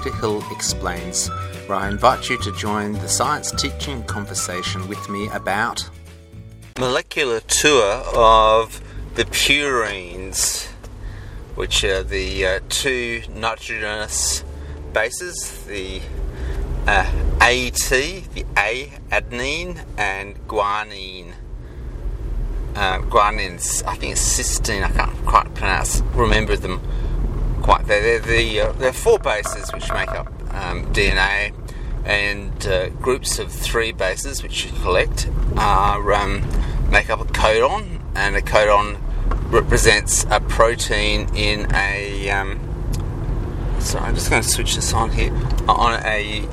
Peter Hill Explains, where I invite you to join the science teaching conversation with me about molecular tour of the purines, which are the two nitrogenous bases, the AT, the A, adenine, and guanine. Guanine's, I think it's cysteine, I can't quite remember them quite. They're four bases which make up DNA, and groups of three bases which you collect make up a codon, and a codon represents a protein in a sorry, I'm just going to switch this on here, on a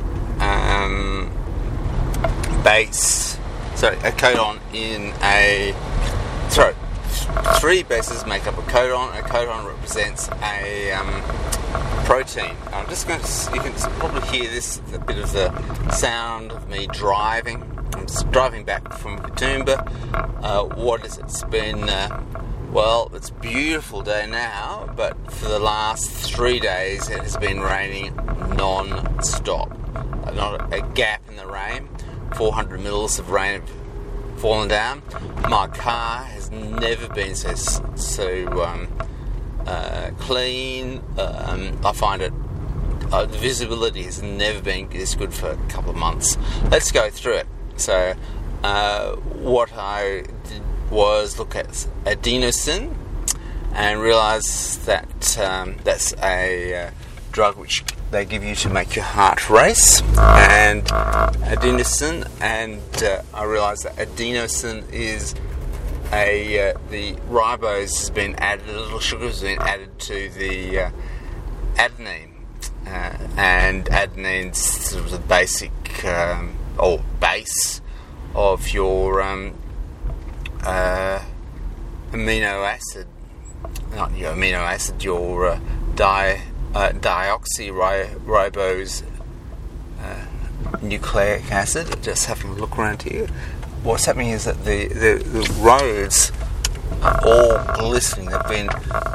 base, a codon in a, three bases make up a codon. A codon represents a protein. I'm just going to, you can probably hear this, a bit of the sound of me driving. I'm driving back from Katoomba. What is it? It's been, it's a beautiful day now, but for the last 3 days it has been raining non-stop. Not a gap in the rain. 400 mils of rain have fallen down. My car has never been so clean. I find it, the visibility has never been this good for a couple of months. Let's go through it. So what I did was look at adenosine and realise that that's a drug which they give you to make your heart race, and adenosine, and I realised that adenosine is the ribose has been added, a little sugar has been added to the adenine, and adenine's sort of the basic or base of your amino acid, not your amino acid, your deoxyribose nucleic acid. Just having a look around here. What's happening is that the roads are all glistening. They've been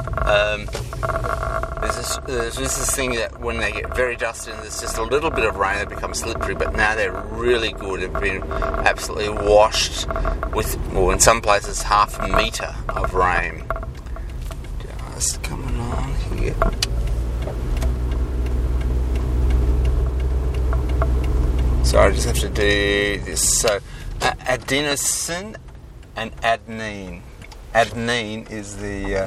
there's this thing that when they get very dusty and there's just a little bit of rain, they become slippery. But now they're really good. They've been absolutely washed with, or in some places, half a metre of rain. Just coming on here. So I just have to do this. So adenosine and adenine. Adenine is the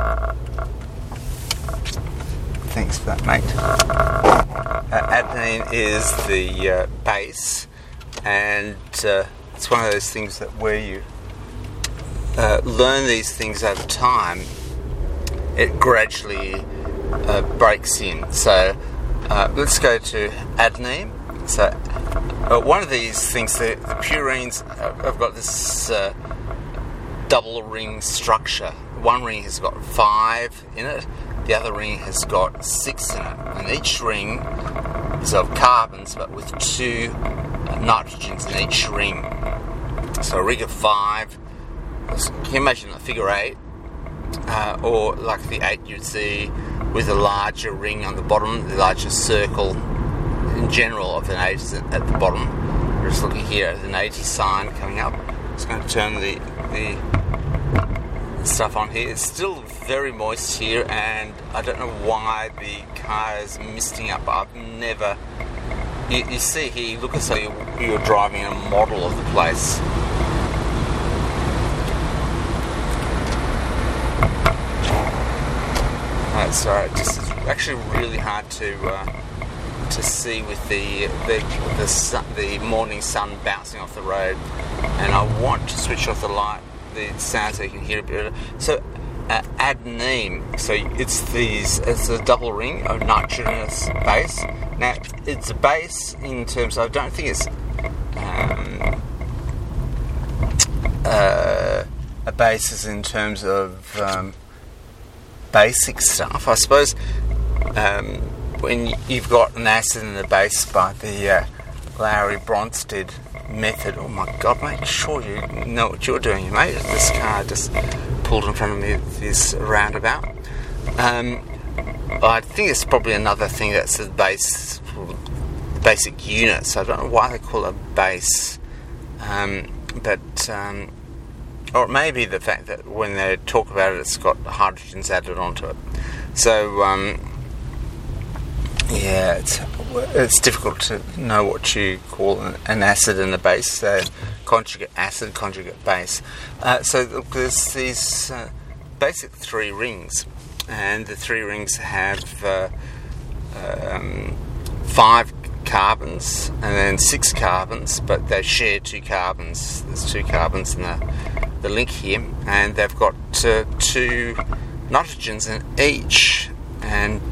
thanks for that, mate. Adenine is the base, and it's one of those things that where you learn these things over time, it gradually breaks in. So let's go to adenine. So one of these things, the purines have got this double ring structure. One ring has got 5 in it, the other ring has got 6 in it, and each ring is of carbons but with 2 nitrogens in each ring. So a ring of 5, can you imagine a figure 8, or like the 8 you'd see with a larger ring on the bottom, the larger circle in general of an 8 is at the bottom. We're just looking here at an 80 sign coming up. Just going to turn the stuff on here. It's still very moist here, and I don't know why the car is misting up. I've never... You see here, you look as though you're driving a model of the place. Sorry, it's actually really hard to see with the morning sun bouncing off the road, and I want to switch off the light, the sound, so you can hear a bit. So adenine, so it's a double ring of nitrogenous base. Now it's a base in terms of, I don't think it's a basis in terms of basic stuff, I suppose. When you've got an acid in the base by the Lowry Bronsted method, oh my god, mate, sure you know what you're doing, mate. This car just pulled in front of me with this roundabout. I think it's probably another thing that's the basic unit, so I don't know why they call it a base, or it may be the fact that when they talk about it, it's got hydrogens added onto it. So it's difficult to know what you call an acid and a base. So conjugate acid, conjugate base. So there's these basic 3 rings, and the 3 rings have 5 carbons and then 6 carbons, but they share 2 carbons. There's 2 carbons in the link here, and they've got 2 nitrogens in each. And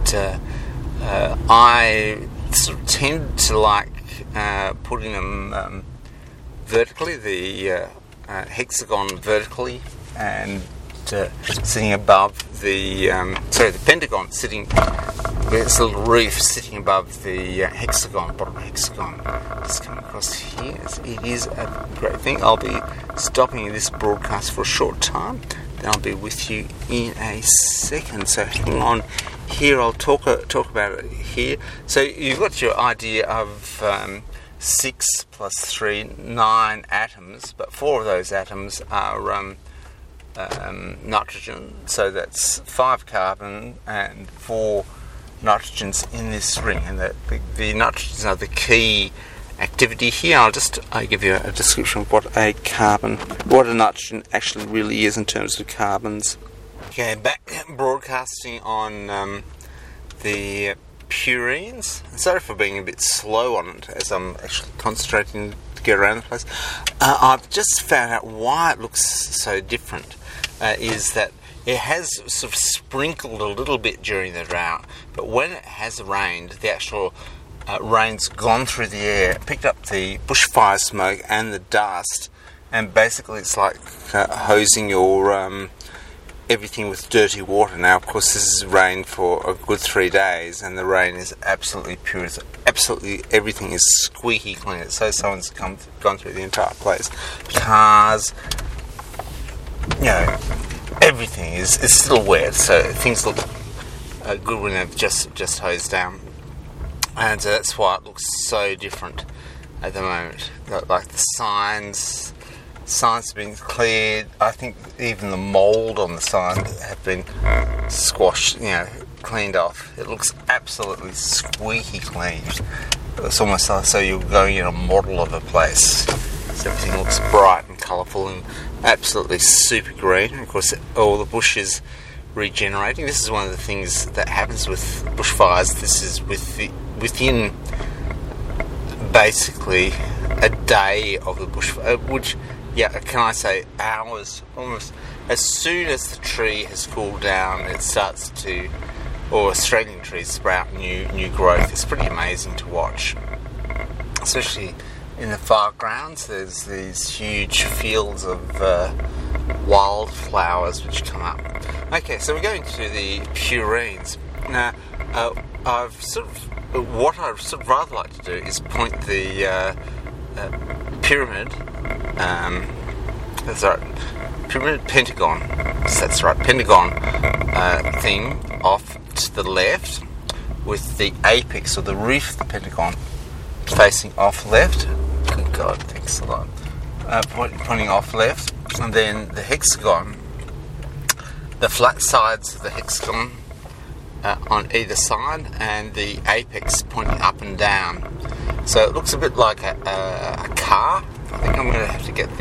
I sort of tend to like putting them vertically, the hexagon vertically, and sitting above the pentagon, sitting with this little reef sitting above the bottom hexagon. Just coming across here. It is a great thing. I'll be stopping this broadcast for a short time, then I'll be with you in a second. So hang on here. I'll talk about it here. So you've got your idea of 6 plus 3, 9 atoms, but 4 of those atoms are nitrogen, so that's 5 carbon and 4 nitrogens in this ring, and the nitrogens are the key activity here. I'll give you a description of what a nitrogen actually really is in terms of carbons. Okay, back broadcasting on the purines. Sorry for being a bit slow on it, as I'm actually concentrating to get around the place. I've just found out why it looks so different. Is that it has sort of sprinkled a little bit during the drought, but when it has rained, the actual rain's gone through the air, picked up the bushfire smoke and the dust, and basically it's like hosing your everything with dirty water. Now, of course, this has rained for a good 3 days, and the rain is absolutely pure. It's absolutely everything is squeaky clean. So someone's gone through the entire place. Cars, everything is still wet, so things look good when they've just hosed down, and so that's why it looks so different at the moment. Like the signs have been cleared. I think even the mould on the sign have been squashed, cleaned off. It looks absolutely squeaky clean. It's almost like so you're going in a model of a place. So everything looks bright and colourful and absolutely super green. And of course, all the bush is regenerating. This is one of the things that happens with bushfires. This is within basically a day of the bushfire, can I say hours, almost. As soon as the tree has cooled down, it starts to, or Australian trees sprout new growth. It's pretty amazing to watch, especially in the far grounds. There's these huge fields of wildflowers which come up. Okay, so we're going to the purines. Now, what I'd sort of rather like to do is point the pyramid, pentagon thing off to the left, with the apex or the roof of the pentagon facing off left. Good God, thanks a lot. Pointing off left, and then the hexagon, the flat sides of the hexagon on either side, and the apex pointing up and down. So it looks a bit like a car. I think I'm going to have to get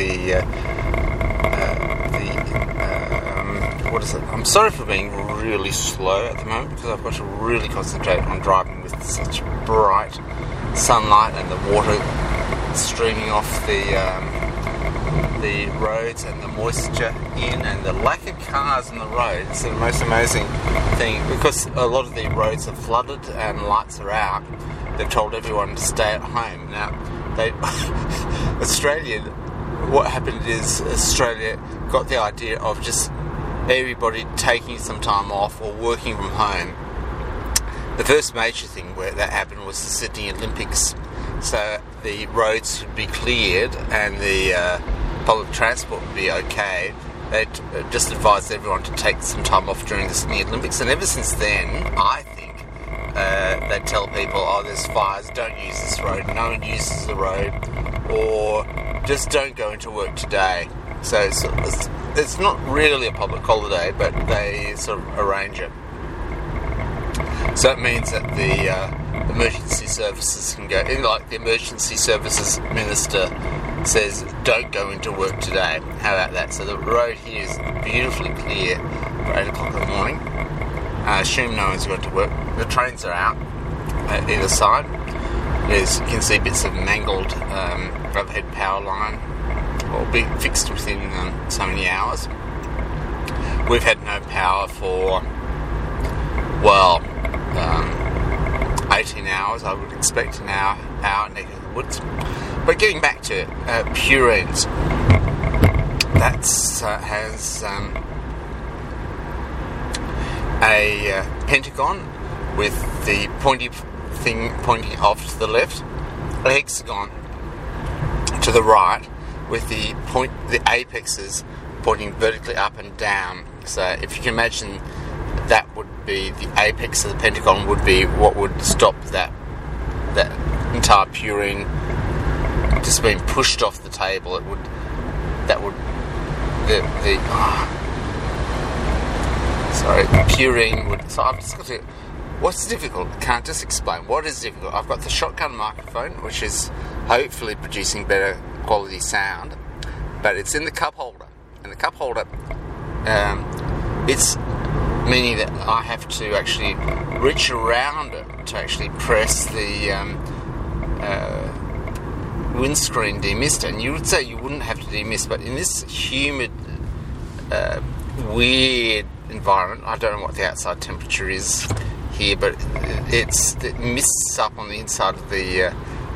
what is it? I'm sorry for being really slow at the moment, because I've got to really concentrate on driving with such bright sunlight and the water streaming off the roads and the moisture in, and the lack of cars on the road. It's the most amazing thing, because a lot of the roads are flooded and lights are out. They've told everyone to stay at home. Now, what happened is Australia got the idea of just everybody taking some time off or working from home. The first major thing where that happened was the Sydney Olympics. So the roads would be cleared and the public transport would be okay, they just advised everyone to take some time off during the Sydney Olympics, and ever since then, I think they tell people, oh, there's fires, don't use this road, no one uses the road, or just don't go into work today. So it's not really a public holiday, but they sort of arrange it. So it means that the emergency services can go, like the emergency services minister says, don't go into work today. How about that? So the road here is beautifully clear for 8 o'clock in the morning. I assume no one's going to work. The trains are out at either side. You can see bits of mangled overhead power line, will be fixed within so many hours. We've had no power for, 18 hours, I would expect, an hour neck of the woods. But getting back to Purines, that has a pentagon with the pointy thing pointing off to the left, a hexagon to the right with the apexes pointing vertically up and down. So if you can imagine, that would be the apex of the pentagon, would be what would stop that entire purine just being pushed off the table. The purine would. So I've just got to. What's difficult? I can't just explain. What is difficult? I've got the shotgun microphone, which is hopefully producing better quality sound, but it's in the cup holder, and the cup holder, it's meaning that I have to actually reach around it to actually press the windscreen demister. And you would say you wouldn't have to demist, but in this humid, weird environment, I don't know what the outside temperature is here, but it mists up on the inside of the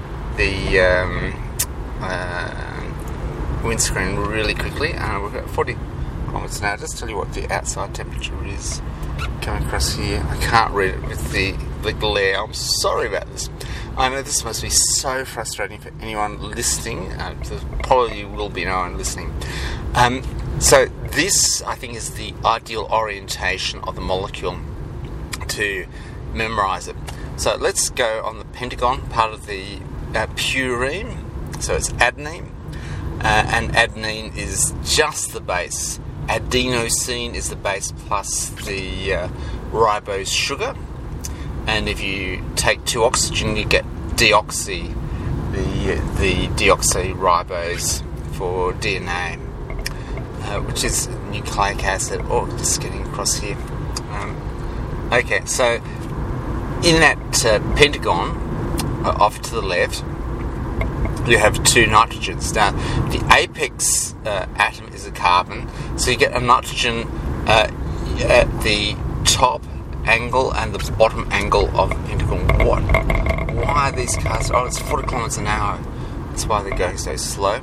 windscreen really quickly. We've got 40 kilometers an hour. Just tell you what the outside temperature is coming across here. I can't read it with the glare. I'm sorry about this. I know this must be so frustrating for anyone listening. There probably will be no one listening. So this, I think, is the ideal orientation of the molecule to memorise it. So let's go on the pentagon part of the purine. So it's adenine, and adenine is just the base. Adenosine is the base plus the ribose sugar, and if you take 2 oxygen, you get deoxy, the deoxyribose for DNA, which is nucleic acid. Oh, just getting across here. Okay, so in that pentagon, off to the left, you have 2 nitrogens. Now, the apex atom is a carbon, so you get a nitrogen at the top angle and the bottom angle of the pentagon. Why are these cars? Oh, it's 40 kilometers an hour. That's why they're going so slow.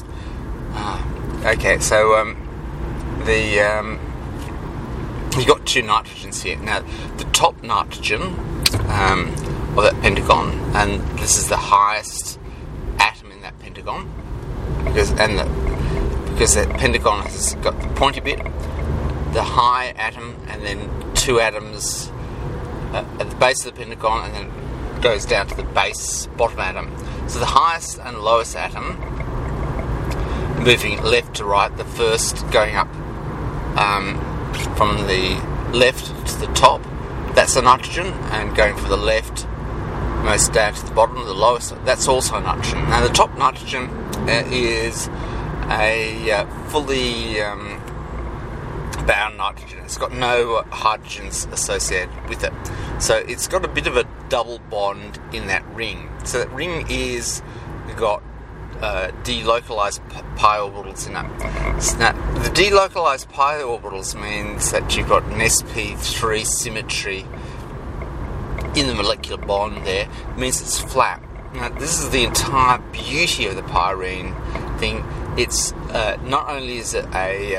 Okay, so you've got 2 nitrogens here. Now, the top nitrogen of that pentagon, and this is the highest atom in that pentagon, because that pentagon has got the pointy bit, the high atom, and then 2 atoms at the base of the pentagon, and then it goes down to the bottom atom. So the highest and lowest atom moving left to right, the first going up from the left to the top, that's the nitrogen, and going from the left most down to the bottom, the lowest, that's also nitrogen. Now the top nitrogen is a fully bound nitrogen. It's got no hydrogens associated with it. So it's got a bit of a double bond in that ring. So that ring is got delocalized pi orbitals in it. So now, the delocalized pi orbitals means that you've got an sp3 symmetry in the molecular bond there. It means it's flat. Now, this is the entire beauty of the pyrene thing. It's not only is it a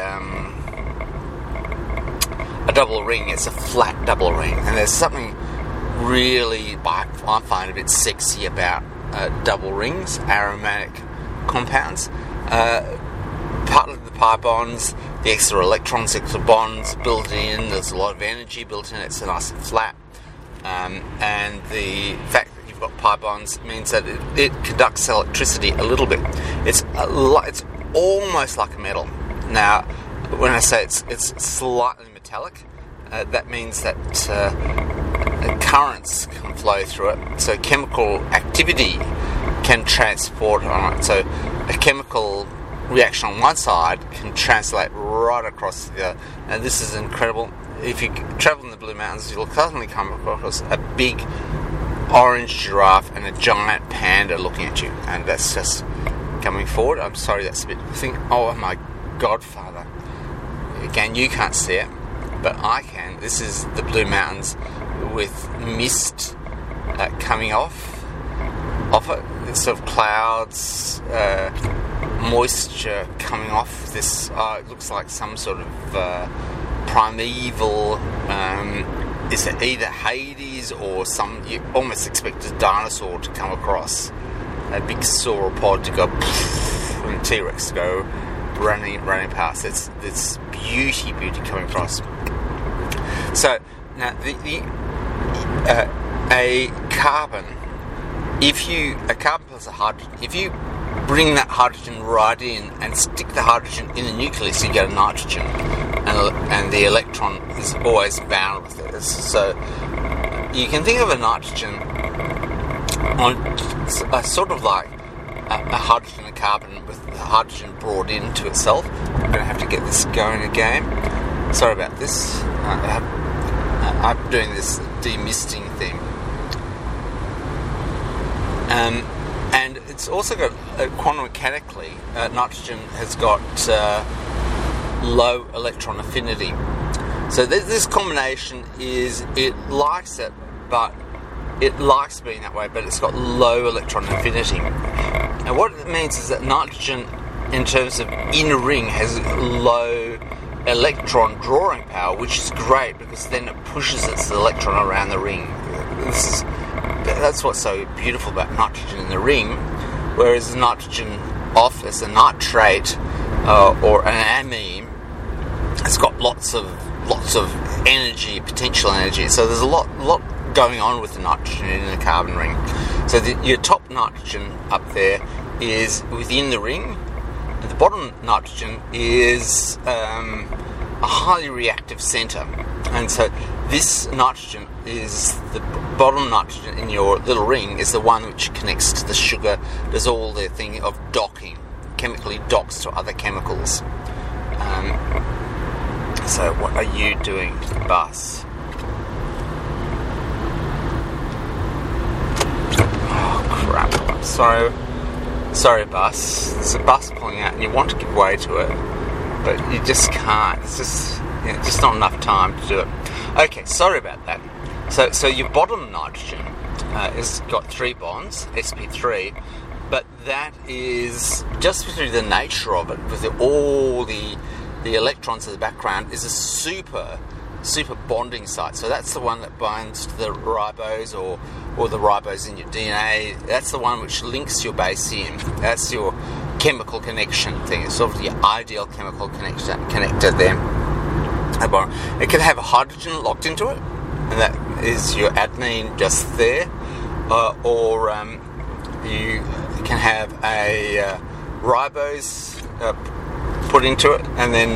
double ring, it's a flat double ring, and there's something really, I find, a bit sexy about double rings, aromatic compounds. partly the pi bonds, the extra electrons, extra bonds built in. There's a lot of energy built in. It's nice and flat, and the fact that you've got pi bonds means that it conducts electricity a little bit. It's almost like a metal. Now, when I say it's slightly metallic, that means that currents can flow through it. So chemical activity can transport on it. So a chemical reaction on one side can translate right across the other. And this is incredible. If you travel in the Blue Mountains, you'll suddenly come across a big orange giraffe and a giant panda looking at you. And that's just coming forward. I'm sorry, that's a bit... oh my godfather. Again, you can't see it, but I can. This is the Blue Mountains with mist coming off it. It's sort of clouds, moisture coming off this. It looks like some sort of primeval. Is it either Hades or some? You almost expect a dinosaur to come across, a big sauropod to go, and T-Rex to go running past. It's beauty coming across. So now a carbon plus a hydrogen. If you bring that hydrogen right in and stick the hydrogen in the nucleus, you get a nitrogen, and the electron is always bound with it. So you can think of a nitrogen on sort of like a hydrogen and carbon with the hydrogen brought into itself. I'm going to have to get this going again. Sorry about this. I'm doing this demisting thing. And it's also got, quantum mechanically, nitrogen has got low electron affinity. So this combination it likes it, but it likes being that way, but it's got low electron affinity. And what it means is that nitrogen, in terms of inner ring, has low electron drawing power, which is great because then it pushes its electron around the ring. That's what's so beautiful about nitrogen in the ring, whereas nitrogen off as a nitrate or an amine, it's got lots of energy, potential energy. So there's a lot going on with the nitrogen in the carbon ring. So your top nitrogen up there is within the ring, and the bottom nitrogen is a highly reactive center. And so this nitrogen is the bottom nitrogen in your little ring is the one which connects to the sugar, does all the thing of docking, chemically docks to other chemicals. So what are you doing, Bus? Oh crap! Sorry, Bus. There's a bus pulling out, and you want to give way to it, but you just can't. It's just not enough time to do it. Okay, sorry about that. So your bottom nitrogen has got 3 bonds, sp3, but that is just through the nature of it, with all the electrons in the background, is a super bonding site. So that's the one that binds to the ribose or the ribose in your DNA. That's the one which links your base in. That's your chemical connection thing. It's sort of your ideal chemical connector there. It can have a hydrogen locked into it, and that is your adenine just there, or you can have a ribose put into it, and then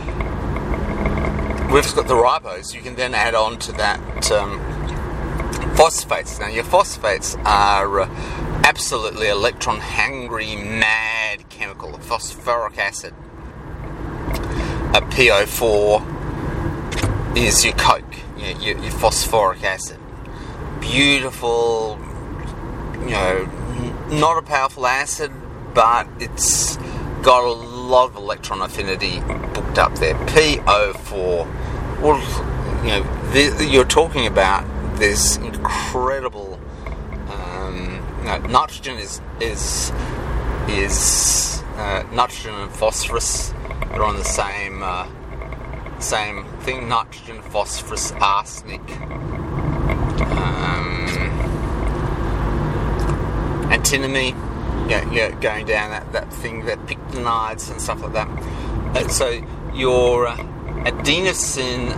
we've got the ribose. You can then add on to that phosphates. Now your phosphates are absolutely electron-hungry, mad chemical. Phosphoric acid, a PO4 is your coke, your phosphoric acid. Beautiful, not a powerful acid, but it's got a lot of electron affinity booked up there. PO4. Well, you're talking about this incredible. Nitrogen is nitrogen and phosphorus are on the same thing. Nitrogen, phosphorus, arsenic, antimony, going down that thing, that pictinides and stuff like that. So your adenosine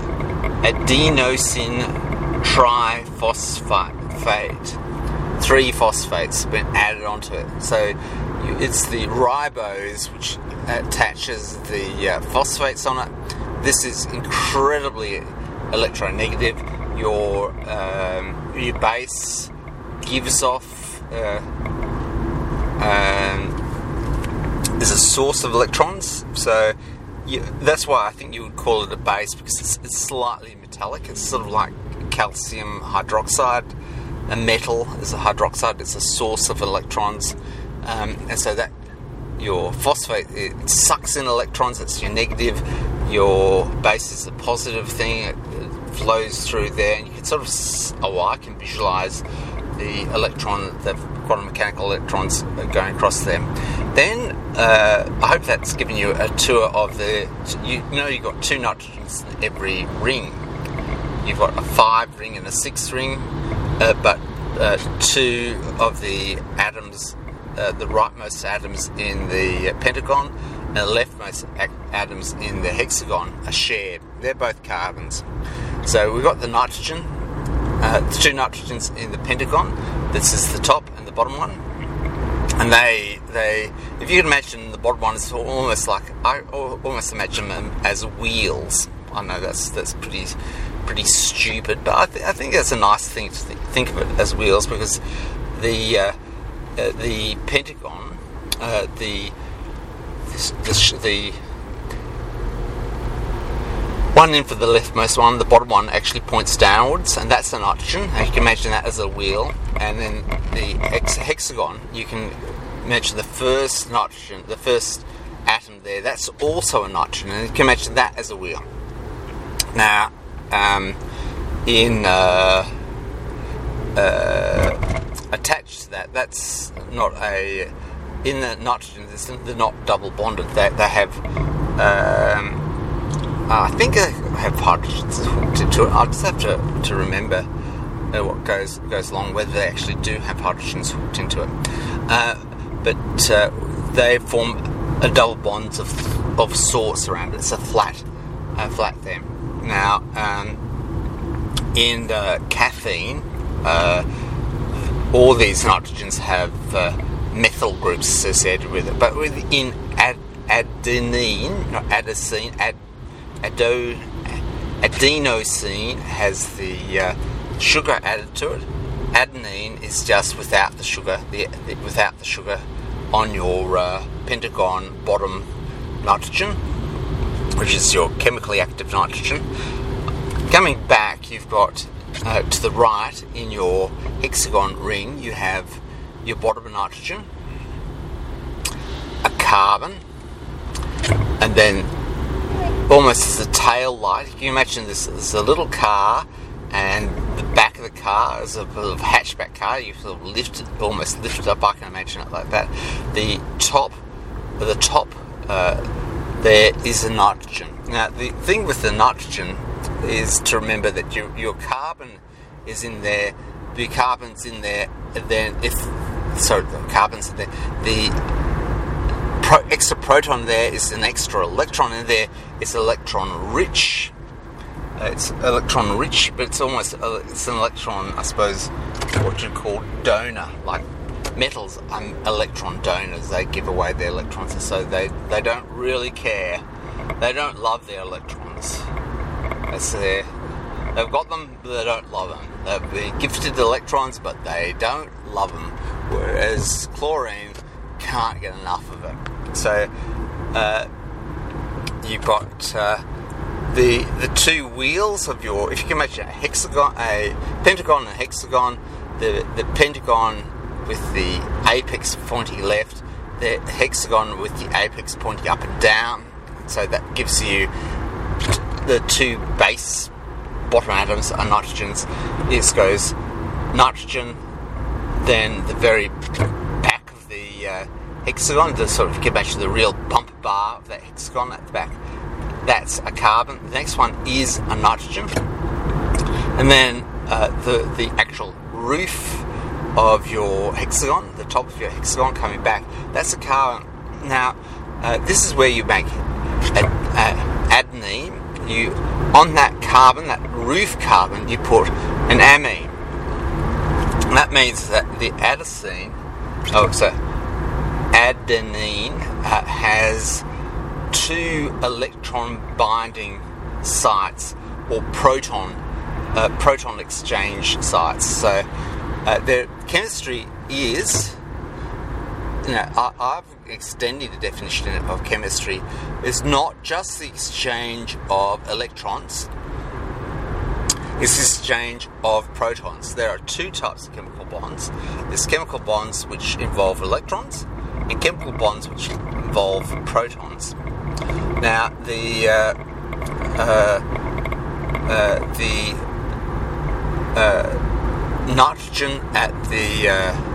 triphosphate, 3 phosphates have been added onto it. So it's the ribose which attaches the phosphates on it. This is incredibly electronegative. Your base gives off is a source of electrons, so that's why I think you would call it a base, because it's slightly metallic. It's sort of like calcium hydroxide. A metal is a hydroxide. It's a source of electrons, and so that your phosphate, it sucks in electrons. It's your negative. Your base is a positive thing. It flows through there, and you can sort of, I can visualize the quantum mechanical electrons going across them. Then I hope that's given you a tour of you've got 2 nitrogens in every ring. You've got a 5 ring and a 6 ring, but 2 of the atoms, the rightmost atoms in the pentagon and the leftmost atoms in the hexagon are shared. They're both carbons. So we've got the nitrogen, the 2 nitrogens in the pentagon. This is the top and the bottom one. And they if you can imagine the bottom one is almost like, I almost imagine them as wheels. I know that's pretty stupid, but I think that's a nice thing to think of it as wheels, because the pentagon, the one end for the leftmost one, the bottom one actually points downwards, and that's the nitrogen, and you can imagine that as a wheel. And then the hexagon, you can imagine the first nitrogen, the first atom there, that's also a nitrogen, and you can imagine that as a wheel. Now, attached to that, that's not in the nitrogen, they're not double bonded. They have, I think they have hydrogens hooked into it. I'll just have to remember what goes along, whether they actually do have hydrogens hooked into it. But they form a double bonds of sorts around it. It's a flat thing. Now, in caffeine, all these nitrogens have methyl groups associated with it, but in adenosine has the sugar added to it. Adenine is just without the sugar, without the sugar on your pentagon bottom nitrogen, which is your chemically active nitrogen. Coming back, you've got to the right in your hexagon ring, you have your bottom nitrogen, a carbon, and then almost as a tail light, you can imagine this is a little car, and the back of the car is a little hatchback car. You sort of almost lift it up. I can imagine it like that. The top there is a nitrogen. Now, the thing with the nitrogen is to remember that your carbon is in there, the carbon's in there, then the carbon's in there, the extra proton there is an extra electron in there. It's electron rich. It's electron rich, but it's an electron, I suppose, what you'd call donor. Like metals are electron donors. They give away their electrons, so they don't really care. They don't love their electrons. They've got them, but they don't love them. They've been gifted electrons, but they don't love them. Whereas chlorine can't get enough of it. So you've got the 2 wheels of your, if you can imagine a pentagon and a hexagon, the pentagon with the apex pointing left, the hexagon with the apex pointing up and down. So that gives you the 2 base bottom atoms are nitrogens. This goes nitrogen, then the very back of the hexagon, the sort of, you can imagine the real bumper bar of that hexagon at the back, that's a carbon. The next one is a nitrogen, and then the actual roof of your hexagon, the top of your hexagon coming back. That's a carbon. Now, this is where you make adenine. On that carbon, that roof carbon, you put an amine. And that means that the adenine has 2 electron binding sites, or proton exchange sites. So the chemistry is, I've extended the definition of chemistry. It's not just the exchange of electrons, it's the exchange of protons. There are 2 types of chemical bonds. There's chemical bonds which involve electrons, and chemical bonds which involve protons. Now, the nitrogen at the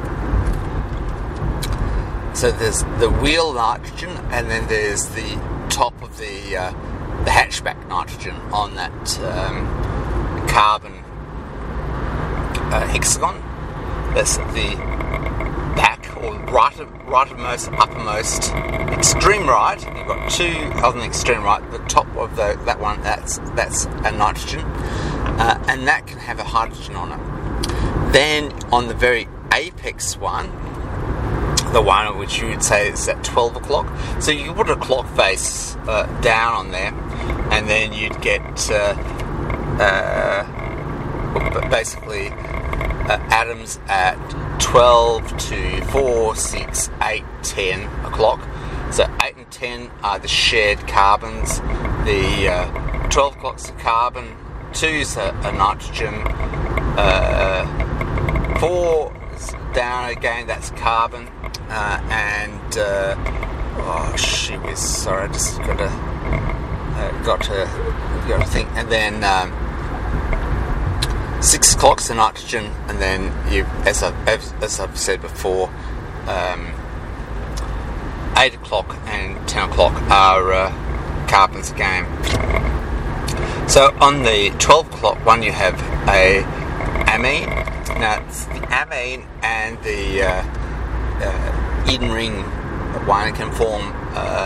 so there's the wheel nitrogen, and then there's the top of the hatchback nitrogen on that carbon hexagon. That's the back, or rightmost, uppermost, extreme right. You've got 2 on the extreme right. The top of that one, that's a nitrogen, and that can have a hydrogen on it. Then on the very apex one, the one which you would say is at 12 o'clock. So you put a clock face down on there, and then you'd get basically atoms at 12 to 4, 6, 8, 10 o'clock. So 8 and 10 are the shared carbons. The 12 o'clock's a carbon, 2's a nitrogen, 4 is down again, that's carbon, and sorry, I just got to think, and then 6 o'clock's the nitrogen, and then you, as I've said before, 8 o'clock and 10 o'clock are carbons again. So on the 12 o'clock one, you have a amine. Now it's the amine and the in ring one can form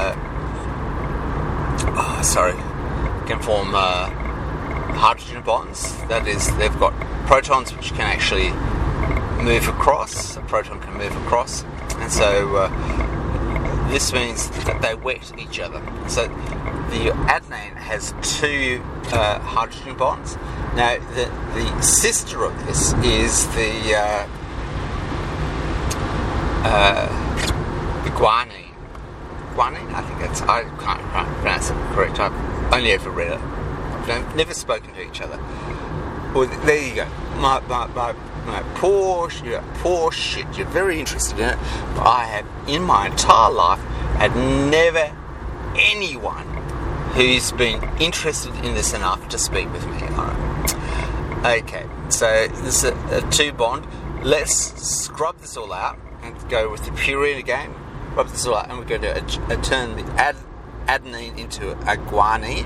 hydrogen bonds. That is, they've got protons which can actually move across. A proton can move across, and so this means that they wet each other. So the adenine has 2 hydrogen bonds. Now the sister of this is the guanine. Guanine, I think that's. I can't pronounce it correct. I've only ever read it. I've never spoken to each other. Well, there you go. My poor shit. You're very interested in it. But I have, in my entire life, had never anyone who's been interested in this enough to speak with me. Alright. Okay, so this is a 2 bond. Let's scrub this all out and go with the purine again. Rub this all out, and we're going to turn the adenine into a guanine.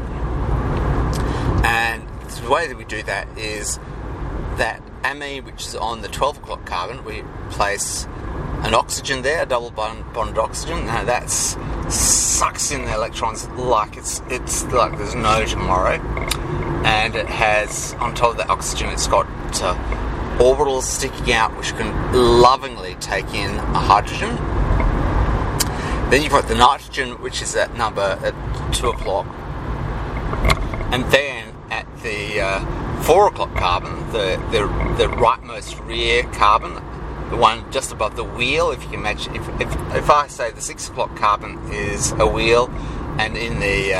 And the way that we do that is that amine, which is on the 12 o'clock carbon, we place an oxygen there, a double bonded oxygen. Now that sucks in the electrons like it's like there's no tomorrow. And it has, on top of that oxygen, it's got orbitals sticking out which can lovingly take in a hydrogen. Then you've got the nitrogen, which is at 2 o'clock. And then at the 4 o'clock carbon, the rightmost rear carbon, the one just above the wheel, if you can imagine, if I say the 6 o'clock carbon is a wheel, and in the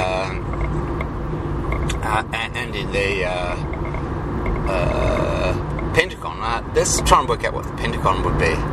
pentagon, let's try and work out what the pentagon would be.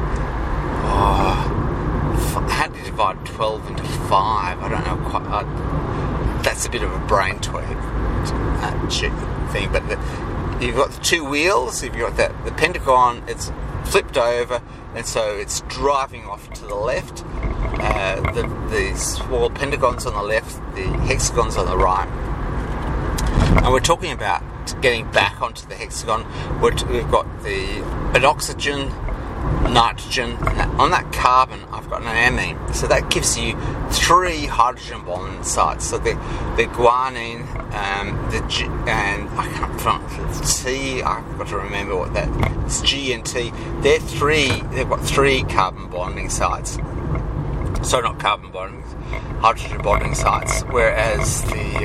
How do you divide 12 into 5? I don't know quite. That's a bit of a brain twig thing, but you've got the 2 wheels. You've got the pentagon. It's flipped over, and so it's driving off to the left. The small pentagons on the left, the hexagons on the right. And we're talking about getting back onto the hexagon. We've got an oxygen nitrogen, and on that carbon I've got an amine. So that gives you 3 hydrogen bonding sites. So the guanine, and I can't pronounce T. I've got to remember what that is. G and T. They've got 3 carbon bonding sites. So not carbon bonding, hydrogen bonding sites. Whereas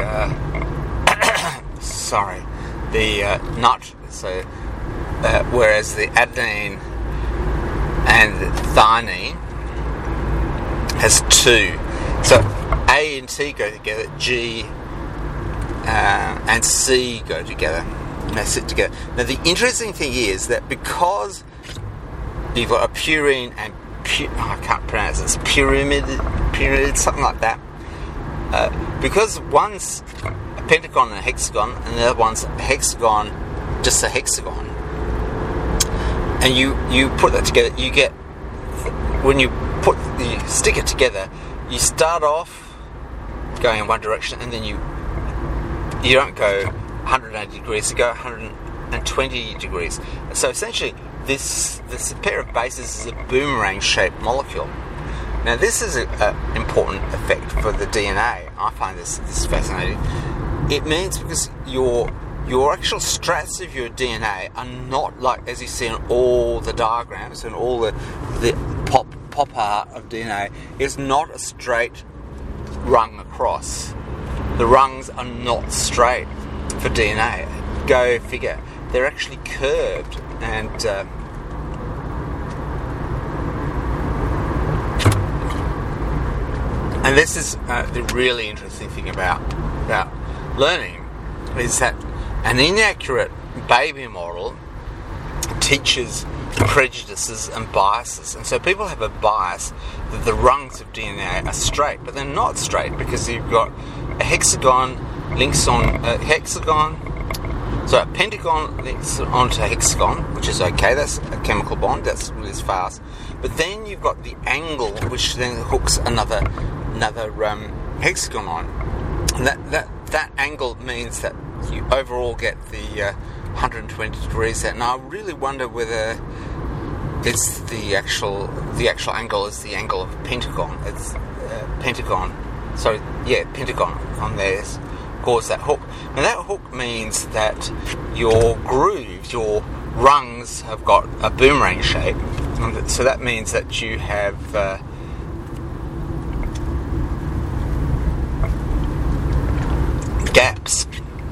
whereas the adenine and the thymine has 2. So A and T go together, G and C go together, and they sit together. Now the interesting thing is that because you've got a purine and I can't pronounce it, it's pyrimid, something like that, because one's a pentagon and a hexagon and the other one's a hexagon, just a hexagon, and you put that together, you get, when you stick it together, you start off going in one direction and then you don't go 180 degrees, you go 120 degrees. So essentially this pair of bases is a boomerang-shaped molecule. Now this is an important effect for the DNA. I find this fascinating. It means because your actual strats of your DNA are not like, as you see in all the diagrams and all the pop art of DNA, it's not a straight rung across. The rungs are not straight for DNA. Go figure. They're actually curved, and this is the really interesting thing about learning, is that an inaccurate baby model teaches prejudices and biases, and so people have a bias that the rungs of DNA are straight, but they're not straight, because you've got a hexagon links on a hexagon, so a pentagon links onto a hexagon, which is okay, that's a chemical bond, that's really fast, but then you've got the angle which then hooks another hexagon on, and that angle means that you overall get the 120 degrees there. Now I really wonder whether it's the actual angle is the angle of a pentagon. It's pentagon on there cause that hook. Now that hook means that your grooves, your rungs, have got a boomerang shape. So that means that you have gaps,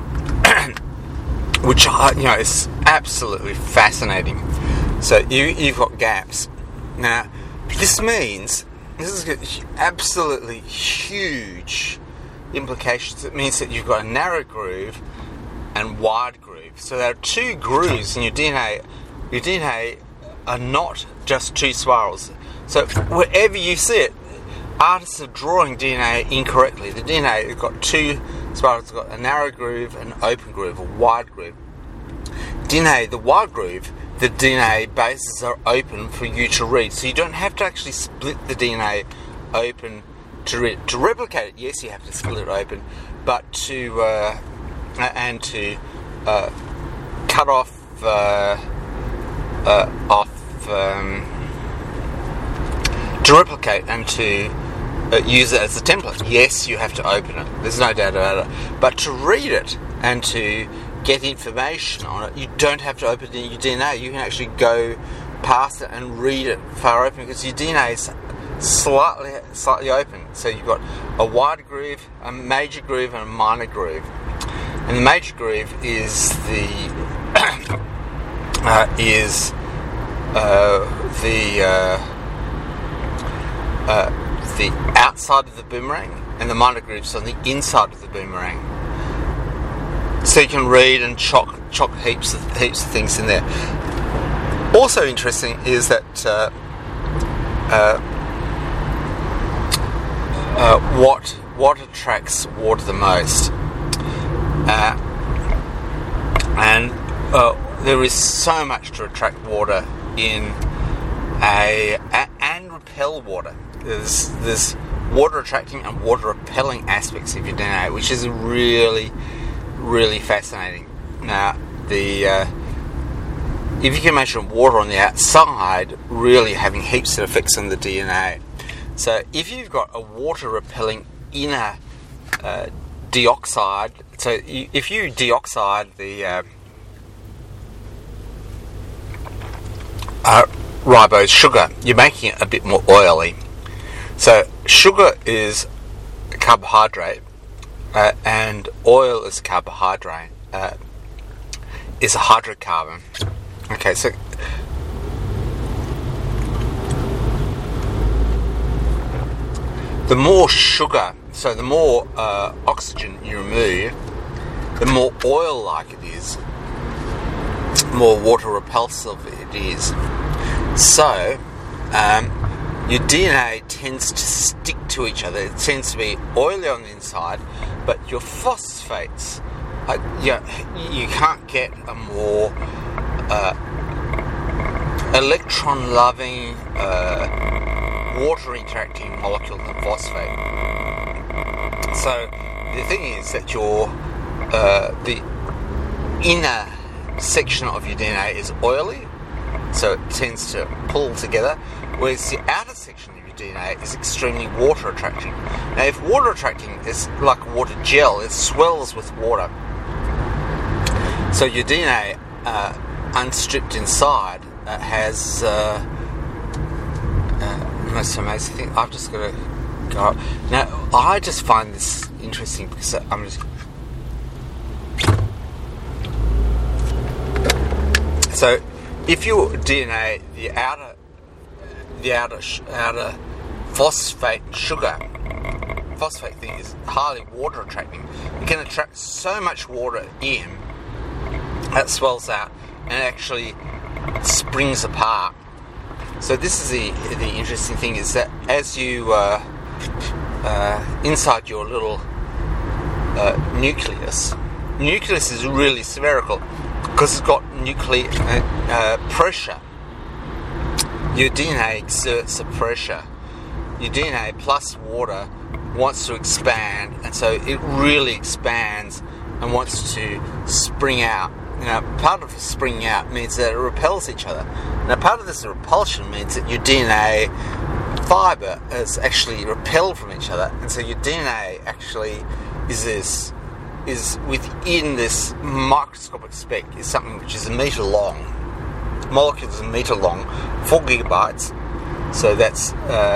which is absolutely fascinating. So you've got gaps. Now this is absolutely huge implications. It means that you've got a narrow groove and wide groove. So there are 2 grooves in your DNA. Your DNA are not just 2 spirals. So wherever you see it, artists are drawing DNA incorrectly. The DNA has got 2 spirals. It's got a narrow groove and an open groove, a wide groove. DNA, the wide groove, the DNA bases are open for you to read. So you don't have to actually split the DNA open to read. To replicate it, yes, you have to split it open, but to cut off to replicate and to use it as a template, yes, you have to open it. There's no doubt about it. But to read it and to get information on it, you don't have to open your DNA. You can actually go past it and read it far open, because your DNA is slightly open. So you've got a wide groove, a major groove, and a minor groove. And the major groove is the outside of the boomerang, and the minor groove's on the inside of the boomerang. So you can read and chock heaps of things in there. Also interesting is that what attracts water the most, and there is so much to attract water in and repel water. There's water attracting and water repelling aspects of your DNA, which is really, really fascinating. Now, if you can imagine water on the outside really having heaps of effects on the DNA. So if you've got a water-repelling inner deoxide, so if you deoxide the ribose sugar, you're making it a bit more oily. So sugar is a carbohydrate, and oil is a carbohydrate, is a hydrocarbon. Okay, so the more sugar, so the more oxygen you remove, the more oil-like it is, the more water repulsive it is. So your DNA tends to stick to each other. It tends to be oily on the inside, but your phosphates, you can't get a more electron-loving, water-interacting molecule than phosphate. So the thing is that the inner section of your DNA is oily, so it tends to pull together, whereas the outer section of your DNA is extremely water attracting. Now, if water attracting is like a water gel, it swells with water. So your DNA, unstripped inside, has most amazing thing. I've just got to go up. Now, I just find this interesting because I'm just. So, if your DNA, the outer phosphate sugar, phosphate thing is highly water attracting. It can attract so much water in that swells out and actually springs apart. So this is the interesting thing, is that as you inside your little nucleus is really spherical because it's got nuclear pressure. Your DNA exerts a pressure. Your DNA plus water wants to expand, and so it really expands and wants to spring out. Now, part of springing out means that it repels each other. Now, part of this repulsion means that your DNA fibre is actually repelled from each other, and so your DNA actually is within this microscopic speck is something which is a metre long. Molecules a metre long, 4 gigabytes. So that's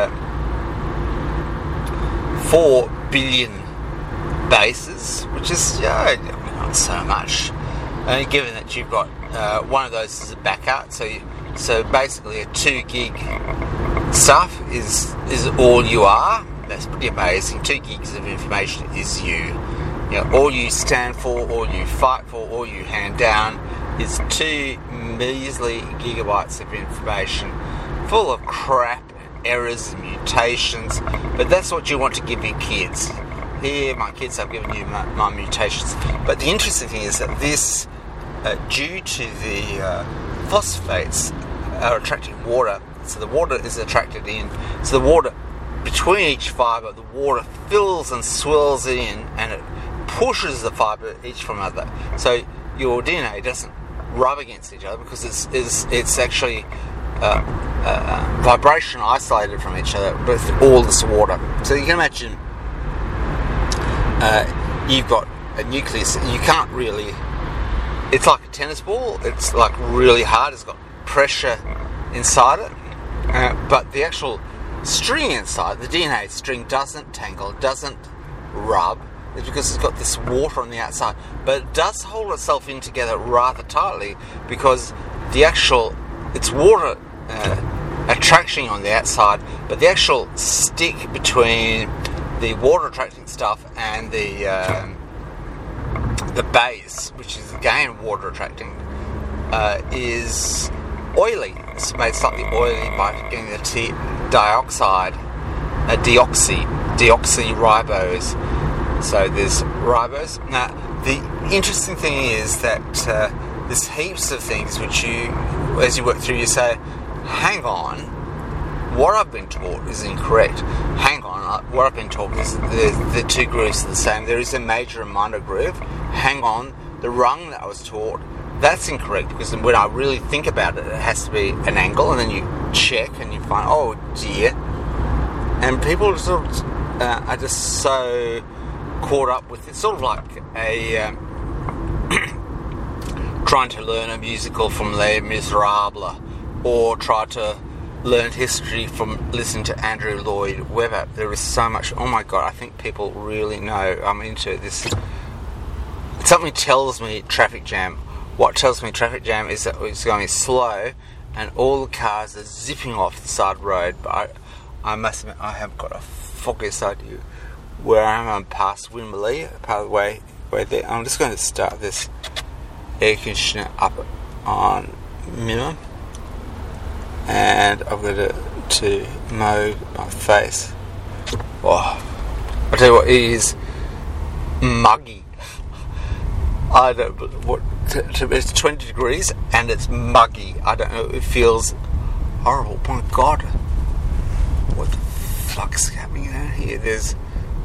4 billion bases, which is not so much. Only given that you've got one of those as a backup, so basically a 2 gig stuff is all you are. That's pretty amazing. 2 gigs of information is you. All you stand for, all you fight for, all you hand down is 2 measly gigabytes of information, full of crap, errors, and mutations. But that's what you want to give your kids. Here, my kids, I've given you my mutations. But the interesting thing is that this, due to the phosphates are attracting water, so the water is attracted in. So the water, between each fibre, the water fills and swirls in, and it pushes the fibre each from another. So your DNA doesn't rub against each other because it's actually vibration isolated from each other with all this water. So you can imagine you've got a nucleus. You can't really. It's like a tennis ball. It's like really hard. It's got pressure inside it, but the actual string inside, the DNA string, doesn't tangle, doesn't rub. It's because it's got this water on the outside, but it does hold itself in together rather tightly because it's water attraction on the outside, but the actual stick between the water attracting stuff and the base, which is again water attracting, is oily. It's made slightly oily by getting the dioxide, deoxyribose. So there's ribose. Now, the interesting thing is that there's heaps of things which you, as you work through, you say, hang on, what I've been taught is incorrect. Hang on, what I've been taught is the two grooves are the same. There is a major and minor groove. Hang on, the rung that I was taught that's incorrect, because when I really think about it, it has to be an angle, and then you check and you find, oh dear. And people sort of are just so caught up with it, sort of like a trying to learn a musical from Les Miserables, or try to learn history from listening to Andrew Lloyd Webber. There is so much. Oh my god, I think people really know I'm into this. Something tells me traffic jam. What tells me traffic jam is that it's going slow and all the cars are zipping off the side road. But I must admit, I have got a foggiest idea where I am. I'm past Wimberley, part of the way there. I'm just going to start this air conditioner up on minimum, and I've got to mow my face. Oh, I'll tell you what, it is muggy. I don't know what. It's 20 degrees and it's muggy. I don't know. It feels horrible. Oh my god, what the fuck's happening down here? There's.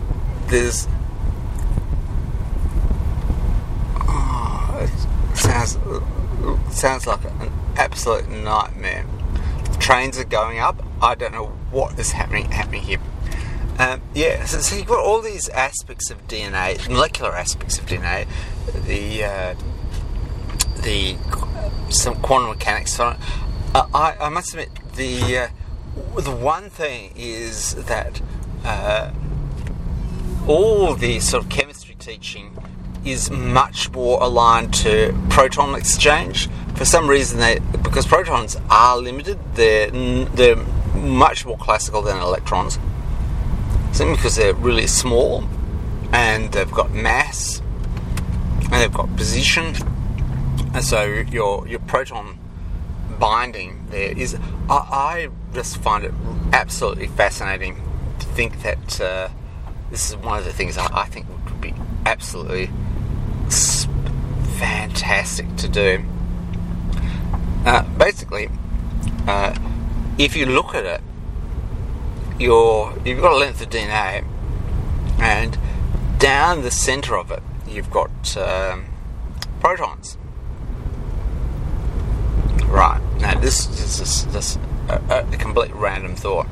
Oh, it sounds like an absolute nightmare. Trains are going up. I don't know what is happening here. So you've got all these aspects of DNA, molecular aspects of DNA, some quantum mechanics. I must admit, the one thing is that all the sort of chemistry teaching is much more aligned to proton exchange. For some reason, because protons are limited, they're much more classical than electrons. Simply because they're really small, and they've got mass, and they've got position, and so your proton binding there is. I just find it absolutely fascinating to think that this is one of the things I think would be absolutely fantastic to do. Basically, if you look at it, you've got a length of DNA, and down the centre of it, you've got protons. Right, now this is just a complete random thought.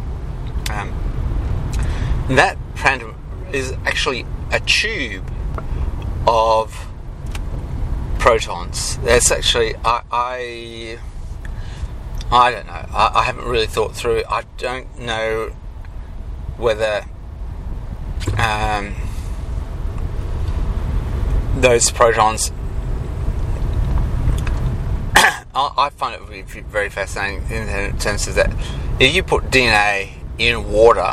That random is actually a tube of protons. That's actually, I don't know. I haven't really thought through it. I don't know whether those protons. I find it really very fascinating in terms of that. If you put DNA in water,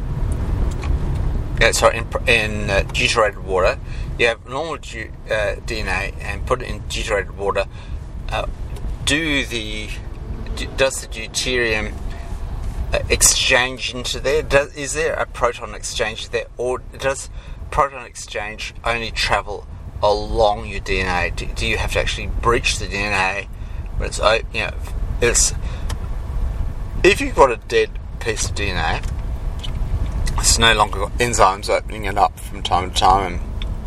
in deuterated water, you have normal DNA and put it in deuterated water. Does the deuterium exchange into there? Is there a proton exchange there, or does proton exchange only travel along your DNA? Do you have to actually breach the DNA when it's open? If you've got a dead piece of DNA, it's no longer got enzymes opening it up from time to time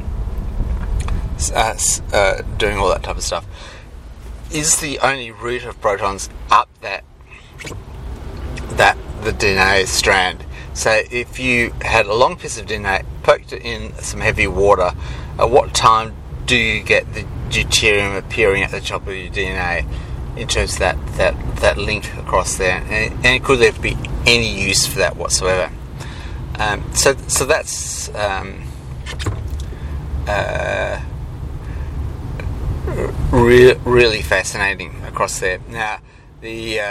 and doing all that type of stuff. Is the only route of protons up that the DNA strand? So if you had a long piece of DNA, poked it in some heavy water, at what time do you get the deuterium appearing at the top of your DNA in terms of that link across there? And could there be any use for that whatsoever? So that's really fascinating across there. Now, the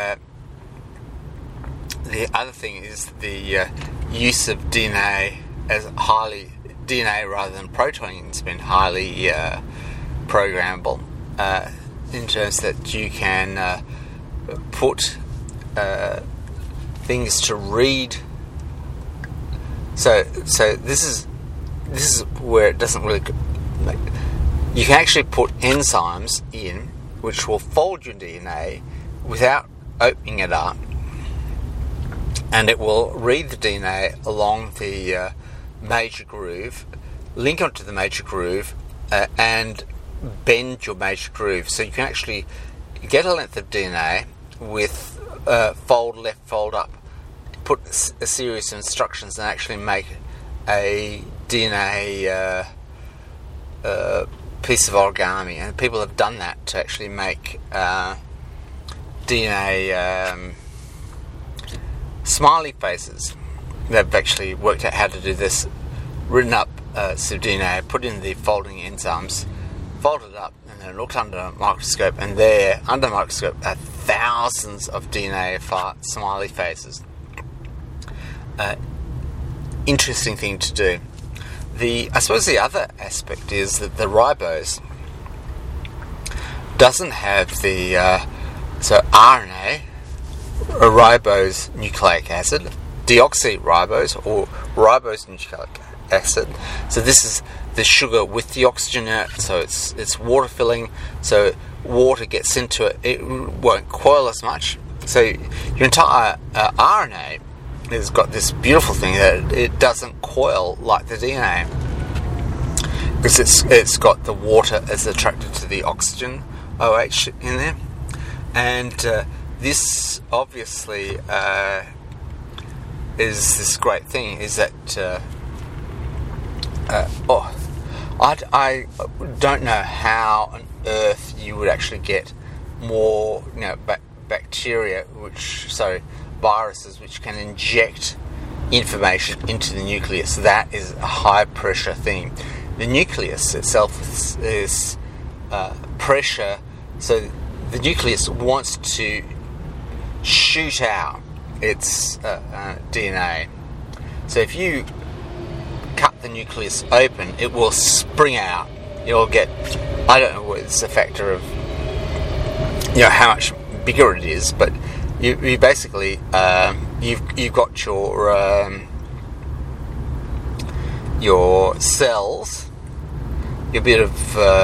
other thing is the use of DNA as DNA rather than proteins has been highly programmable in terms that you can put things to read. So this is where it doesn't really. You can actually put enzymes in which will fold your DNA without opening it up, and it will read the DNA along the major groove, link onto the major groove, and bend your major groove. So you can actually get a length of DNA with fold left, fold up, put a series of instructions and actually make a DNA piece of origami. And people have done that to actually make DNA smiley faces. They've actually worked out how to do this, written up some DNA, put in the folding enzymes, folded up, and then looked under a microscope, and there, under a microscope, are thousands of DNA smiley faces. Interesting thing to do. I suppose the other aspect is that the ribose doesn't have the so RNA, a ribose nucleic acid, deoxyribose or ribose nucleic acid. So this is the sugar with the oxygen in it. So it's water filling. So water gets into it. It won't coil as much. So your entire RNA has got this beautiful thing that it doesn't coil like the DNA, because it's got the water as attracted to the oxygen OH in there. And this obviously is this great thing, is that I don't know how on earth you would actually get more bacteria, viruses which can inject information into the nucleus. That is a high pressure thing. The nucleus itself is pressure, so the nucleus wants to shoot out its DNA. So if you cut the nucleus open, it will spring out. You'll get, I don't know what it's a factor of how much bigger it is, but you basically you've got your cells, your bit of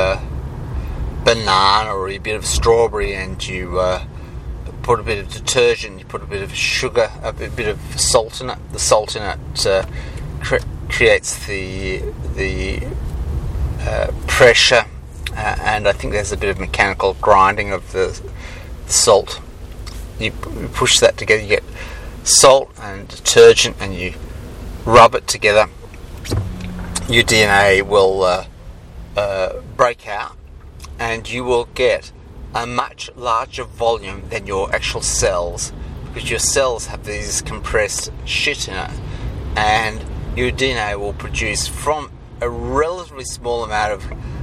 banana or a bit of strawberry, and you put a bit of detergent, you put a bit of sugar, a bit of salt in it. The salt in it creates the pressure, and I think there's a bit of mechanical grinding of the salt. You push that together, you get salt and detergent, and you rub it together. Your DNA will break out, and you will get a much larger volume than your actual cells, because your cells have these compressed shit in it, and your DNA will produce from a relatively small amount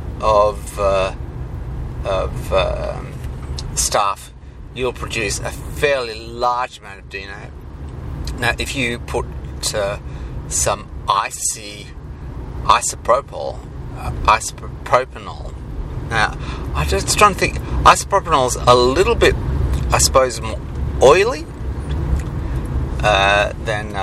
of stuff. You'll produce a fairly large amount of DNA. Now, if you put some isopropanol. Now, I'm just trying to think. Isopropanol is a little bit, I suppose, more oily than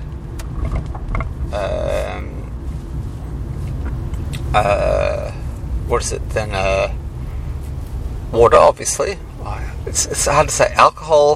than water, obviously. It's hard to say. Alcohol.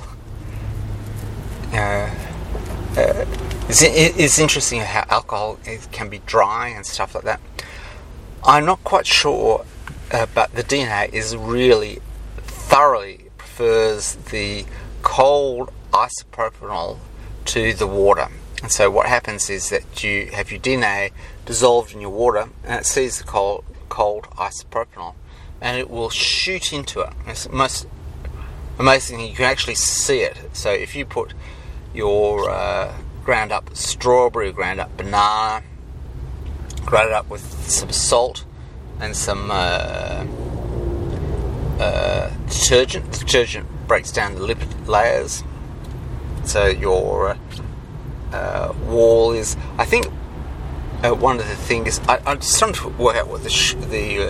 It's interesting how alcohol can be dry and stuff like that. I'm not quite sure, but the DNA is really thoroughly prefers the cold isopropanol to the water. And so what happens is that you have your DNA dissolved in your water, and it sees the cold isopropanol, and it will shoot into it. It's the most amazing thing. You can actually see it. So if you put your ground up strawberry, ground up banana, grind it up with some salt and some detergent. The detergent breaks down the lipid layers, so your wall is. I think one of the things I'm just trying to work out what the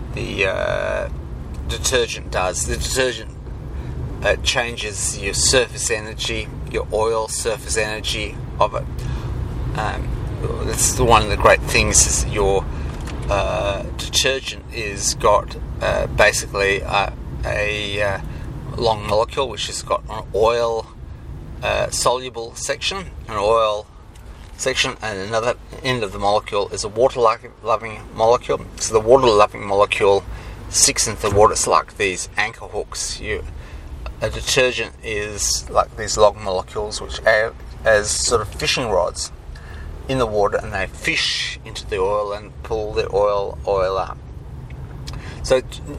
detergent does. The detergent changes your surface energy, your oil surface energy of it. That's one of the great things, is your detergent is got basically a long molecule which has got an oil soluble section, an oil section, and another end of the molecule is a water-loving molecule. So the water-loving molecule sticks into the water. It's like these anchor hooks. A detergent is like these log molecules which act as sort of fishing rods in the water, and they fish into the oil and pull the oil up. So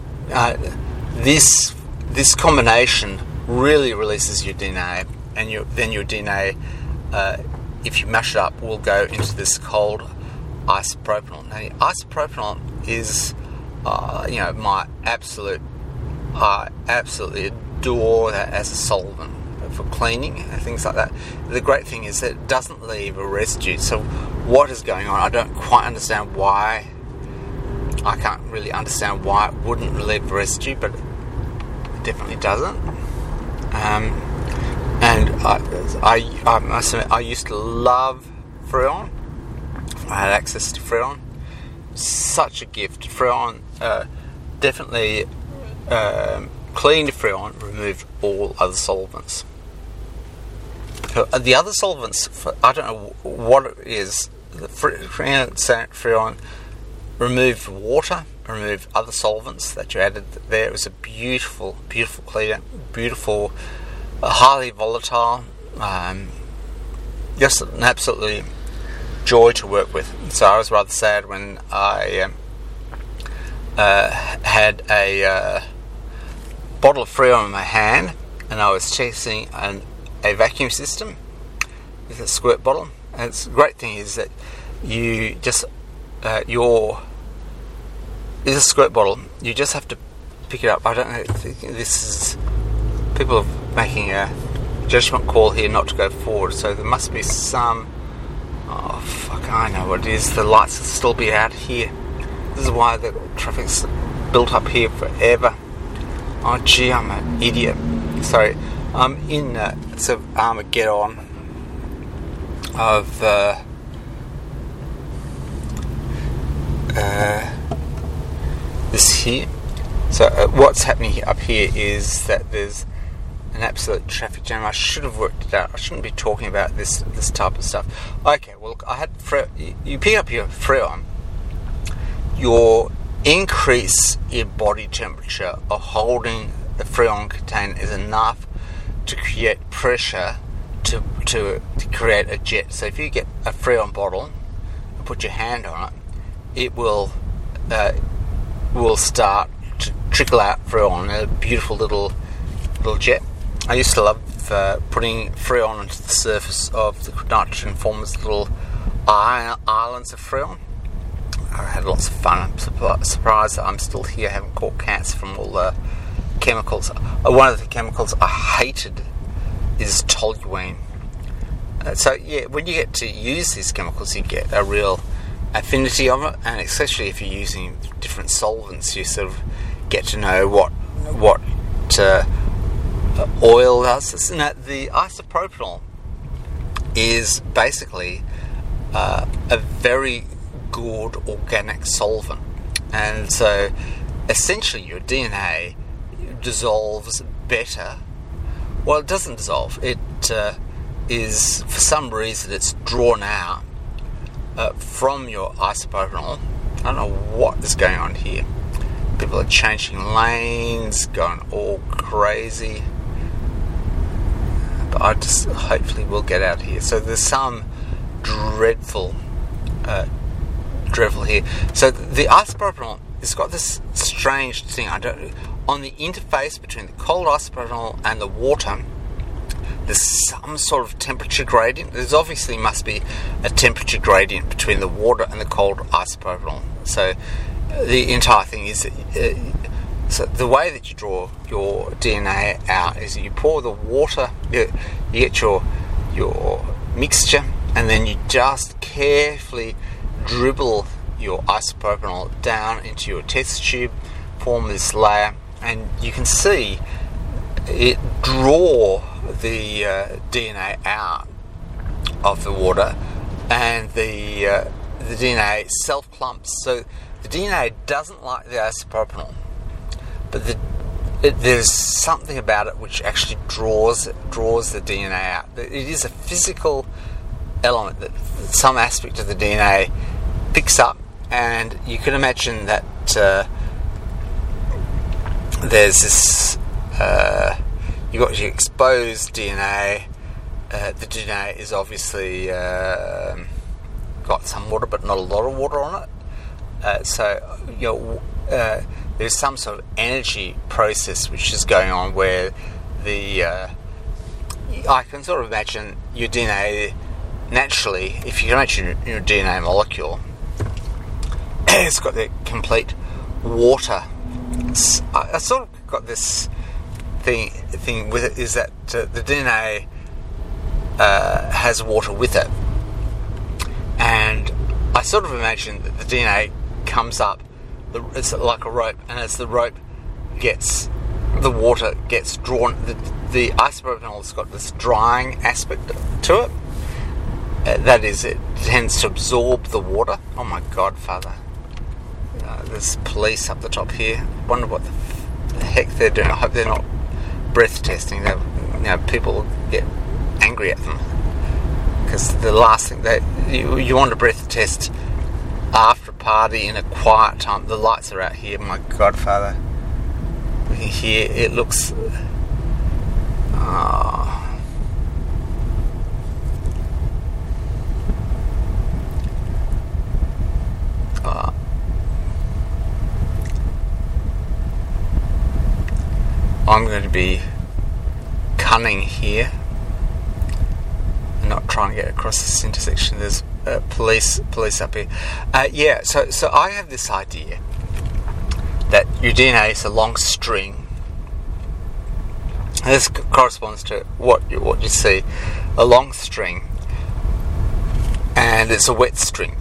this combination really releases your DNA, and then your DNA, if you mash it up, will go into this cold isopropanol. Now, isopropanol is, my absolute. I absolutely adore that as a solvent for cleaning and things like that. The great thing is that it doesn't leave a residue. So what is going on? I don't quite understand why. I can't really understand why it wouldn't leave a residue, but it definitely doesn't. And I must admit, I used to love Freon. I had access to Freon. Such a gift. Freon definitely cleaned Freon, removed all other solvents. The other solvents, I don't know what it is. The Freon removed water, removed other solvents that you added there. It was a beautiful, beautiful cleaner, beautiful, highly volatile, just an absolutely joy to work with. So I was rather sad when I had a bottle of Freon in my hand, and I was chasing a vacuum system with a squirt bottle. And the great thing is that you just it's a squirt bottle. You just have to pick it up. I don't know. This is people are making a judgment call here not to go forward. So there must be some. Oh fuck! I know what it is. The lights will still be out here. This is why the traffic's built up here forever. Oh gee, I'm an idiot. Sorry. I'm in it's an Armageddon of this here. So what's happening up here is that there's an absolute traffic jam. I should have worked it out. I shouldn't be talking about this type of stuff. Okay, well, look, I had you pick up your Freon. Your increase in body temperature of holding the Freon container is enough to create pressure to create a jet. So if you get a Freon bottle and put your hand on it, it will start to trickle out Freon, a beautiful little jet. I used to love putting Freon onto the surface of the nitrogen forms little islands of Freon. I had lots of fun. I'm surprised that I'm still here. I haven't caught cancer from all the chemicals. One of the chemicals I hated is toluene. So yeah, when you get to use these chemicals, you get a real affinity of it, and especially if you're using different solvents, you sort of get to know what oil does. The isopropanol is basically a very good organic solvent, and so essentially your DNA dissolves better. Well, it doesn't dissolve. It is, for some reason, it's drawn out from your isopropanol. I don't know what is going on here. People are changing lanes, going all crazy. But I just hopefully will get out of here. So there's some dreadful here. So the isopropanol has got this strange thing. On the interface between the cold isopropanol and the water, there's some sort of temperature gradient. There's obviously must be a temperature gradient between the water and the cold isopropanol. So the entire thing is so the way that you draw your DNA out is you pour the water, you get your mixture, and then you just carefully dribble your isopropanol down into your test tube, form this layer, and you can see it draw the DNA out of the water, and the DNA self clumps. So the DNA doesn't like the isopropanol, but there's something about it which actually draws the DNA out. It is a physical element that some aspect of the DNA picks up, and you can imagine that there's this, you've got your exposed DNA. The DNA is obviously got some water, but not a lot of water on it. So there's some sort of energy process which is going on where I can sort of imagine your DNA naturally. If you can imagine your DNA molecule, it's got the complete water. I sort of got this thing with it, is that the DNA has water with it, and I sort of imagine that the DNA comes up, it's like a rope, and as the rope the water gets drawn, the isopropanol's got this drying aspect to it. That is, it tends to absorb the water. Oh my God, Father. There's police up the top here. Wonder what the heck they're doing. I hope they're not breath testing. People get angry at them, because the last thing you want to breath test after a party in a quiet time. The lights are out here. My God, Father. Here it looks. I'm going to be cunning here and not trying to get across this intersection. There's police up here. So I have this idea that your DNA is a long string. This corresponds to what you see, a long string, and it's a wet string,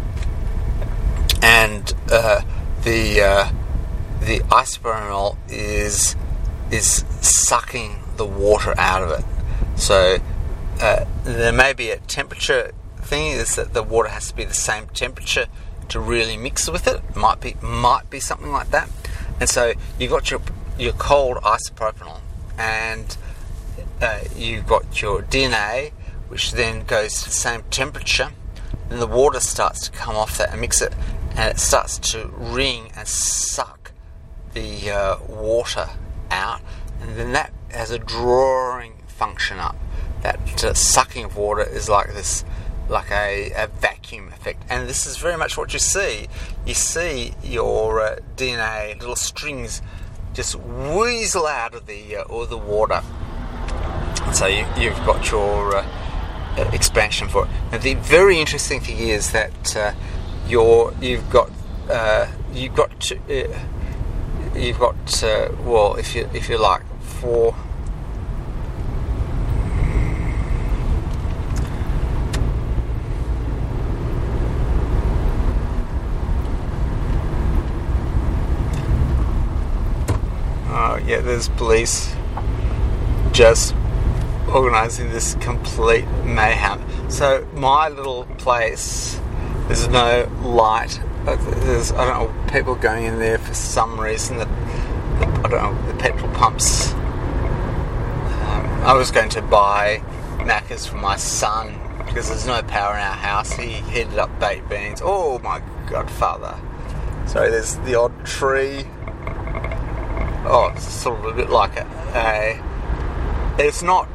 and the isopropanol is sucking the water out of it. So there may be a temperature thing, is that the water has to be the same temperature to really mix with it. Might be something like that. And so you've got your cold isopropanol, and you've got your DNA, which then goes to the same temperature. Then the water starts to come off that and mix it, and it starts to ring and suck the water out, and then that has a drawing function up. That sucking of water is like this, like a vacuum effect, and this is very much what you see. You see your DNA, little strings, just weasel out of the water. So you've got your expansion for it. Now the very interesting thing is that you've got well, if you like, four. There's police just organising this complete mayhem. So my little place, there's no light. I don't know, people going in there for some reason. The petrol pumps. I was going to buy Macca's for my son because there's no power in our house. He heated up baked beans. Oh my God, Father. So there's the odd tree. Oh, it's sort of a bit like it's not.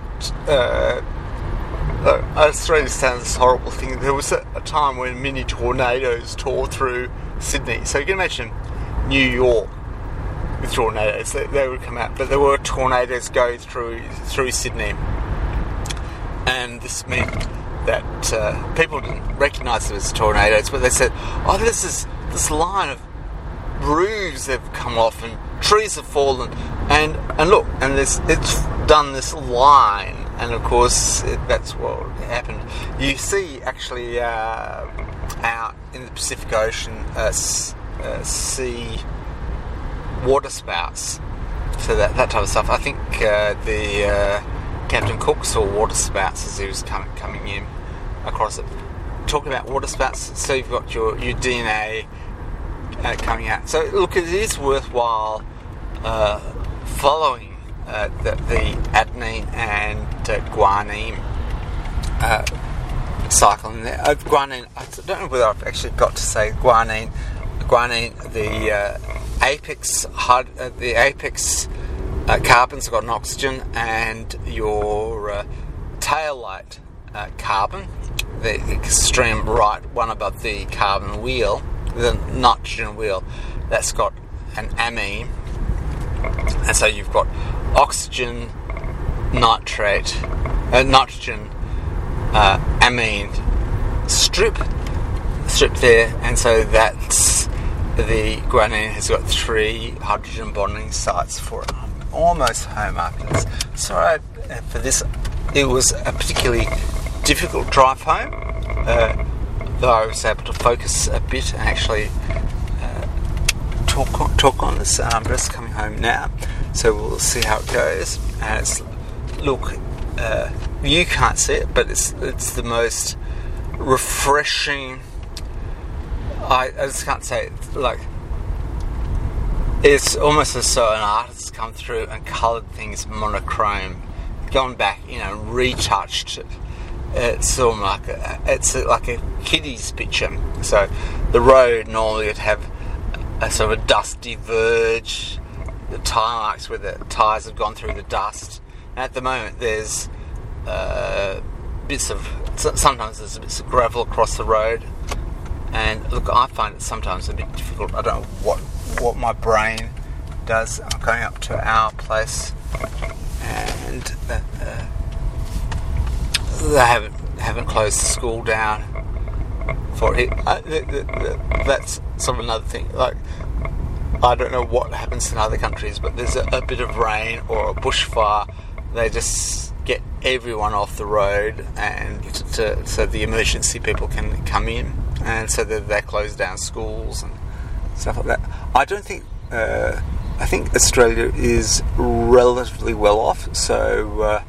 Australia sounds this horrible thing. There was a time when mini tornadoes tore through Sydney. So you can imagine New York with tornadoes. They would come out, but there were tornadoes go through Sydney, and this meant that people didn't recognise it as tornadoes, but they said, "Oh, this line of roofs have come off and trees have fallen, and look, and it's done this line." And of course, that's what happened. You see, actually, out in the Pacific Ocean, sea water spouts, so that type of stuff. I think the Captain Cook saw water spouts as he was coming in across it. Talking about water spouts, so you've got your DNA coming out. So look, it is worthwhile following the adenine and guanine cycle in there. Guanine, I don't know whether I've actually got to say guanine. Guanine, the apex carbon's got an oxygen, and your tail light carbon, the extreme right one above the carbon wheel, the nitrogen wheel, that's got an amine, and so you've got oxygen, nitrogen amine strip there, and so that's the guanine has got 3 hydrogen bonding sites for it. Almost home after this. Sorry for this. It was a particularly difficult drive home, though I was able to focus a bit and actually talk on this. I'm just coming home now, so we'll see how it goes. And look, you can't see it, but it's the most refreshing. I just can't say it, like, it's almost as though an artist come through and coloured things monochrome, gone back, retouched it. It's sort of like a kiddie's picture. So the road normally would have a sort of a dusty verge, the tyre marks where the tyres have gone through the dust. And at the moment there's sometimes there's bits of gravel across the road. And look, I find it sometimes a bit difficult. I don't know what my brain does. I'm going up to our place, and they haven't closed the school down for it. That's sort of another thing. Like, I don't know what happens in other countries, but there's a bit of rain or a bushfire, they just get everyone off the road, and so the emergency people can come in. And so they close down schools and stuff like that. I don't think. I think Australia is relatively well off, so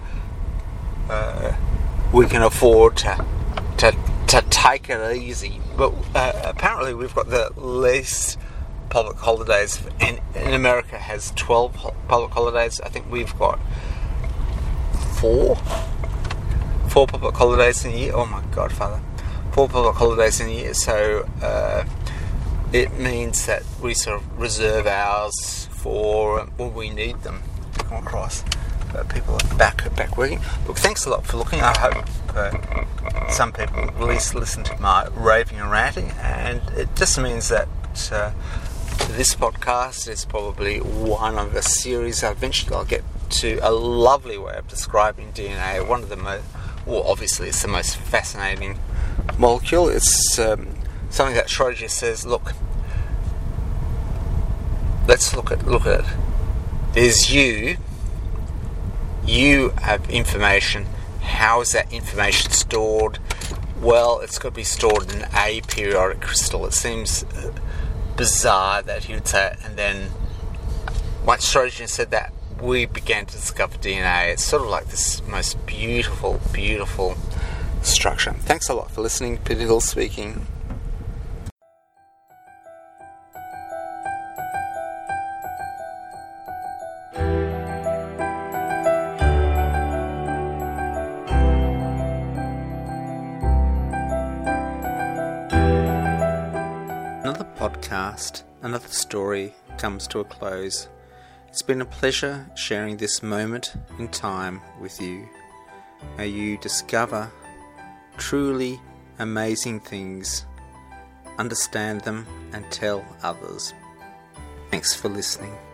we can afford to take it easy. But apparently, we've got the least public holidays, and in America has 12 public holidays. I think we've got 4 public holidays in a year. Oh my God, Father. 4 public holidays in a year, so it means that we sort of reserve ours for when we need them to come across. People are back working. Look, thanks a lot for looking. I hope some people at least listen to my raving and ranting, and it just means that this podcast is probably one of a series. Eventually I'll get to a lovely way of describing DNA. One of the obviously it's the most fascinating molecule. It's something that Schrödinger says, look, let's look at it. There's you have information. How is that information stored? Well, it's got to be stored in a periodic crystal. It seems bizarre that he would say it, and then once Schrödinger said that, we began to discover DNA. It's sort of like this most beautiful structure. Thanks a lot for listening. Peter Hill speaking. Another podcast, another story comes to a close. It's been a pleasure sharing this moment in time with you. May you discover truly amazing things, understand them, and tell others. Thanks for listening.